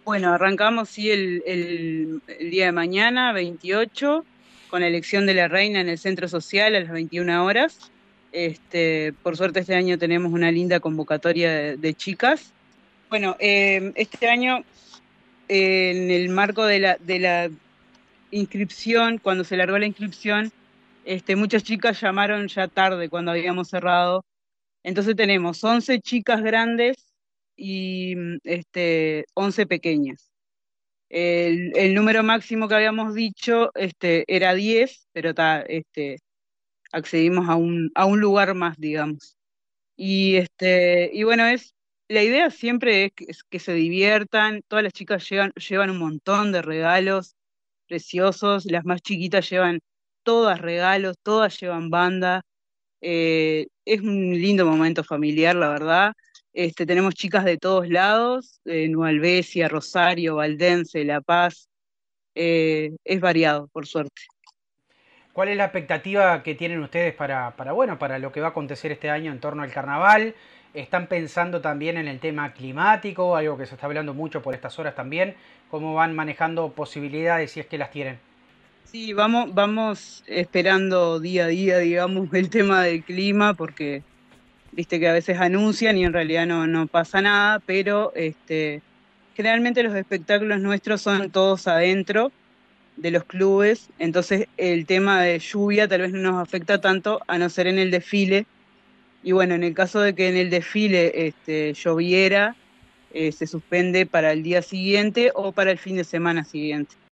Bueno, arrancamos sí el día de mañana, 28, con la elección de la reina en el centro social a las 21 horas. Por suerte este año tenemos una linda convocatoria de chicas. Bueno, este año, en el marco de la inscripción, cuando se largó la inscripción, muchas chicas llamaron ya tarde cuando habíamos cerrado. Entonces tenemos 11 chicas grandes y 11 pequeñas. El número máximo que habíamos dicho era 10, pero accedimos a un lugar más, digamos. Y bueno, la idea siempre es que se diviertan. Todas las chicas llevan un montón de regalos preciosos. Las más chiquitas llevan todas regalos, todas llevan banda. Es un lindo momento familiar, la verdad. Tenemos chicas de todos lados, Nueva Albesia, Rosario, Valdense, La Paz. Es variado, por suerte. ¿Cuál es la expectativa que tienen ustedes bueno, para lo que va a acontecer este año en torno al carnaval? ¿Están pensando también en el tema climático, algo que se está hablando mucho por estas horas también? ¿Cómo van manejando posibilidades si es que las tienen? Sí, vamos esperando día a día, digamos, el tema del clima, porque viste que a veces anuncian y en realidad no pasa nada, pero generalmente los espectáculos nuestros son todos adentro de los clubes, entonces el tema de lluvia tal vez no nos afecta tanto, a no ser en el desfile. Y bueno, en el caso de que en el desfile lloviera, se suspende para el día siguiente o para el fin de semana siguiente.